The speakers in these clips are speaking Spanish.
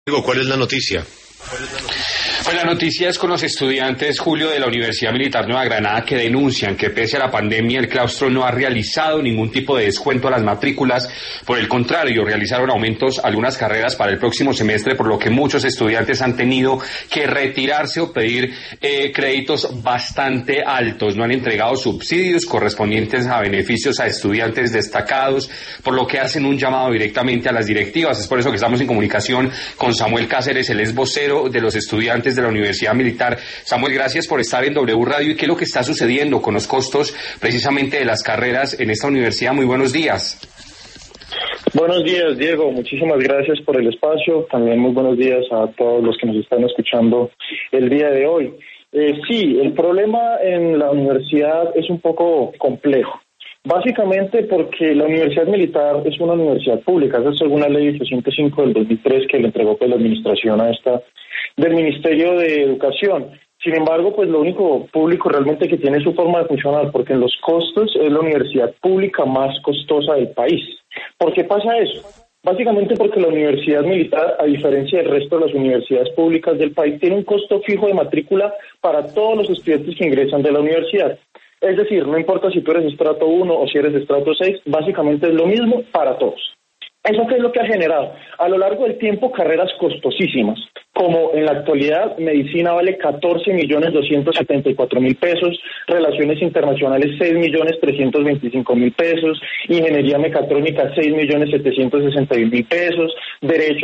Diego, ¿cuál es la noticia? Pues la noticia es con los estudiantes, Julio, de la Universidad Militar Nueva Granada, que denuncian que pese a la pandemia el claustro no ha realizado ningún tipo de descuento a las matrículas. Por el contrario, realizaron aumentos a algunas carreras para el próximo semestre, por lo que muchos estudiantes han tenido que retirarse o pedir créditos bastante altos. No han entregado subsidios correspondientes a beneficios a estudiantes destacados, por lo que hacen un llamado directamente a las directivas. Es por eso que estamos en comunicación con Samuel Cáceres, el ex vocero de los estudiantes de la Universidad Militar. Samuel, gracias por estar en W Radio. ¿Y qué es lo que está sucediendo con los costos precisamente de las carreras en esta universidad? Muy buenos días. Buenos días, Diego. Muchísimas gracias por el espacio. También muy buenos días a todos los que nos están escuchando el día de hoy. Sí, el problema en la universidad es un poco complejo. Básicamente porque la Universidad Militar es una universidad pública, esa es según la ley 805 del 2003 que le entregó la administración a esta del Ministerio de Educación. Sin embargo, pues lo único público realmente que tiene su forma de funcionar, porque en los costos es la universidad pública más costosa del país. ¿Por qué pasa eso? Básicamente porque la Universidad Militar, a diferencia del resto de las universidades públicas del país, tiene un costo fijo de matrícula para todos los estudiantes que ingresan de la universidad. Es decir, no importa si tú eres estrato 1 o si eres estrato 6, básicamente es lo mismo para todos. ¿Eso qué es lo que ha generado? A lo largo del tiempo, carreras costosísimas, como en la actualidad, medicina vale 14.274.000 pesos, relaciones internacionales 6.325.000 pesos, ingeniería mecatrónica 6.761.000 pesos, derecho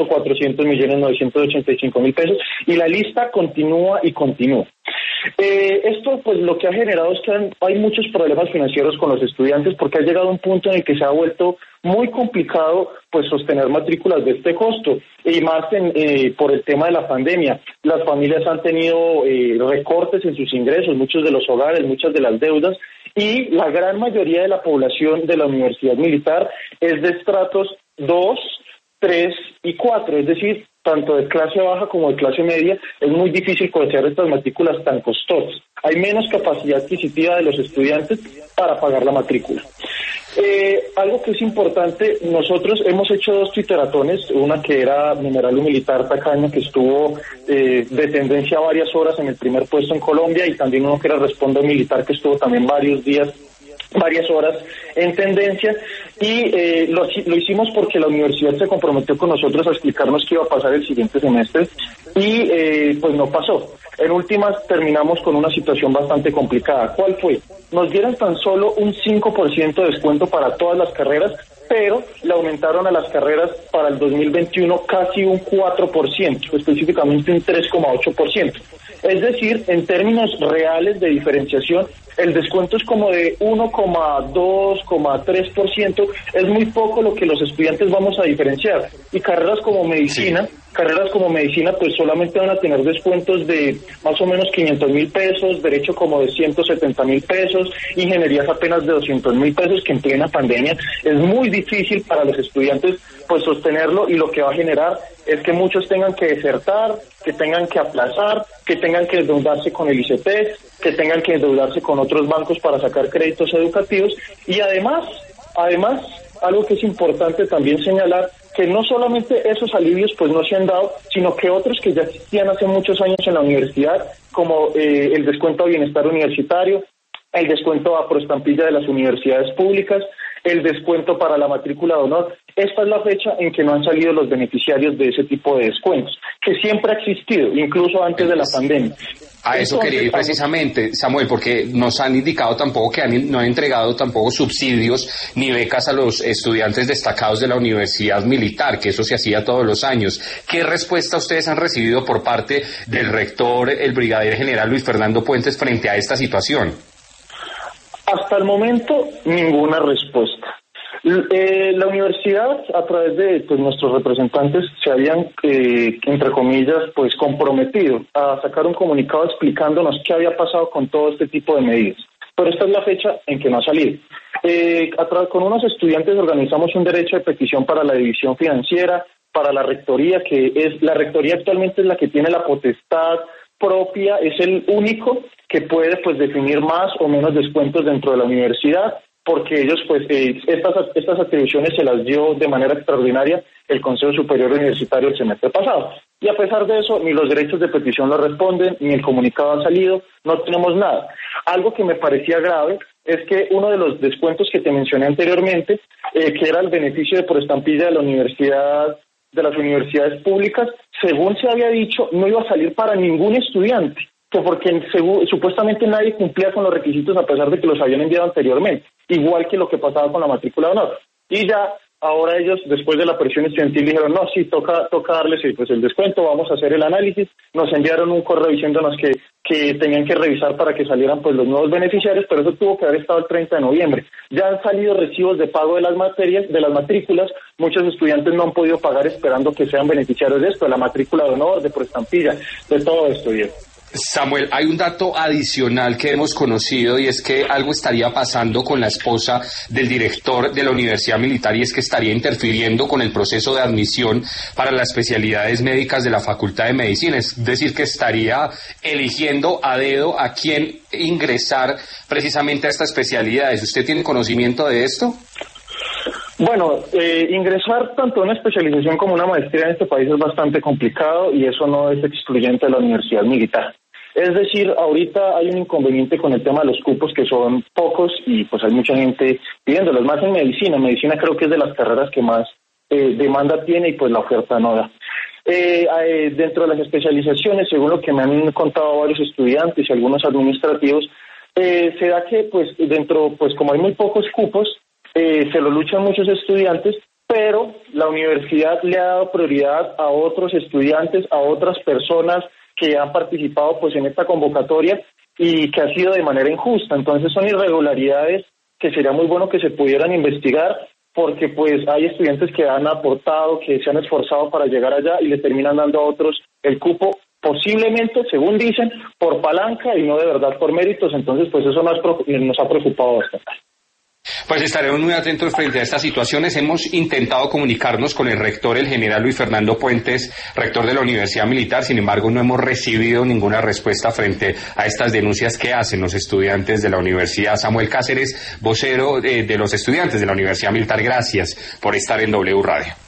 400.985.000 pesos, y la lista continúa y continúa. Esto pues lo que ha generado es que hay muchos problemas financieros con los estudiantes porque ha llegado un punto en el que se ha vuelto muy complicado pues sostener matrículas de este costo y más por el tema de la pandemia. Las familias han tenido recortes en sus ingresos, muchos de los hogares, muchas de las deudas, y la gran mayoría de la población de la Universidad Militar es de estratos 2, 3 y 4, es decir, tanto de clase baja como de clase media, es muy difícil costear estas matrículas tan costosas. Hay menos capacidad adquisitiva de los estudiantes para pagar la matrícula. Algo que es importante, nosotros hemos hecho 2 twitteratones, una que era Mineral Militar Tacaño, que estuvo de tendencia varias horas en el primer puesto en Colombia, y también uno que era Responda Militar, que estuvo también varias horas en tendencia, y lo hicimos porque la universidad se comprometió con nosotros a explicarnos qué iba a pasar el siguiente semestre, y pues no pasó. En últimas terminamos con una situación bastante complicada. ¿Cuál fue? Nos dieron tan solo un 5% de descuento para todas las carreras, pero le aumentaron a las carreras para el 2021 casi un 4%, específicamente un 3,8%. Es decir, en términos reales de diferenciación, el descuento es como de 1,2,3%, es muy poco lo que los estudiantes vamos a diferenciar. Y carreras como medicina, pues solamente van a tener descuentos de más o menos 500.000 pesos, derecho como de 170.000 pesos, ingenierías apenas de 200.000 pesos, que en plena pandemia es muy difícil para los estudiantes pues sostenerlo, y lo que va a generar es que muchos tengan que desertar, que tengan que aplazar, que tengan que endeudarse con el ICETEX, que tengan que endeudarse con otros bancos para sacar créditos educativos, y además, algo que es importante también señalar, que no solamente esos alivios pues no se han dado, sino que otros que ya existían hace muchos años en la universidad, como el descuento a bienestar universitario, el descuento a proestampilla de las universidades públicas, el descuento para la matrícula de honor. Esta es la fecha en que no han salido los beneficiarios de ese tipo de descuentos, que siempre ha existido, incluso antes de la pandemia. A eso quería ir precisamente, Samuel, porque nos han indicado tampoco que no han entregado tampoco subsidios ni becas a los estudiantes destacados de la Universidad Militar, que eso se hacía todos los años. ¿Qué respuesta ustedes han recibido por parte del rector, el brigadier general Luis Fernando Puentes, frente a esta situación? Hasta el momento, ninguna respuesta. La universidad, a través de nuestros representantes, se habían, entre comillas, pues comprometido a sacar un comunicado explicándonos qué había pasado con todo este tipo de medidas. Pero esta es la fecha en que no ha salido. Con unos estudiantes organizamos un derecho de petición para la división financiera, para la rectoría, la rectoría actualmente es la que tiene la potestad propia, es el único que puede pues definir más o menos descuentos dentro de la universidad, porque ellos pues estas atribuciones se las dio de manera extraordinaria el Consejo Superior Universitario el semestre pasado. Y a pesar de eso, ni los derechos de petición lo responden, ni el comunicado ha salido, no tenemos nada. Algo que me parecía grave es que uno de los descuentos que te mencioné anteriormente, que era el beneficio de por estampilla de la universidad, de las universidades públicas, según se había dicho, no iba a salir para ningún estudiante, que porque supuestamente nadie cumplía con los requisitos a pesar de que los habían enviado anteriormente, igual que lo que pasaba con la matrícula de honor. Y ya ahora ellos, después de la presión estudiantil, dijeron, no, sí, toca darles pues el descuento, vamos a hacer el análisis. Nos enviaron un correo diciéndonos que tenían que revisar para que salieran pues los nuevos beneficiarios, pero eso tuvo que haber estado el 30 de noviembre. Ya han salido recibos de pago de las materias, de las matrículas. Muchos estudiantes no han podido pagar esperando que sean beneficiarios de esto, de la matrícula de honor, de por estampilla, de todo esto, Diego. Samuel, hay un dato adicional que hemos conocido y es que algo estaría pasando con la esposa del director de la Universidad Militar y es que estaría interfiriendo con el proceso de admisión para las especialidades médicas de la Facultad de Medicina, es decir, que estaría eligiendo a dedo a quién ingresar precisamente a estas especialidades. ¿Usted tiene conocimiento de esto? Bueno, ingresar tanto a una especialización como una maestría en este país es bastante complicado y eso no es excluyente de la Universidad Militar. Es decir, ahorita hay un inconveniente con el tema de los cupos que son pocos y pues hay mucha gente pidiéndolos, más en medicina. Medicina creo que es de las carreras que más demanda tiene y pues la oferta no da. Dentro de las especializaciones, según lo que me han contado varios estudiantes y algunos administrativos, se da que pues dentro, pues como hay muy pocos cupos, se lo luchan muchos estudiantes, pero la universidad le ha dado prioridad a otros estudiantes, a otras personas que han participado pues en esta convocatoria y que ha sido de manera injusta. Entonces son irregularidades que sería muy bueno que se pudieran investigar porque pues hay estudiantes que han aportado, que se han esforzado para llegar allá y le terminan dando a otros el cupo posiblemente, según dicen, por palanca y no de verdad por méritos. Entonces pues eso nos ha preocupado bastante. Pues estaremos muy atentos frente a estas situaciones. Hemos intentado comunicarnos con el rector, el general Luis Fernando Puentes, rector de la Universidad Militar. Sin embargo, no hemos recibido ninguna respuesta frente a estas denuncias que hacen los estudiantes de la universidad. Samuel Cáceres, vocero de los estudiantes de la Universidad Militar, gracias por estar en W Radio.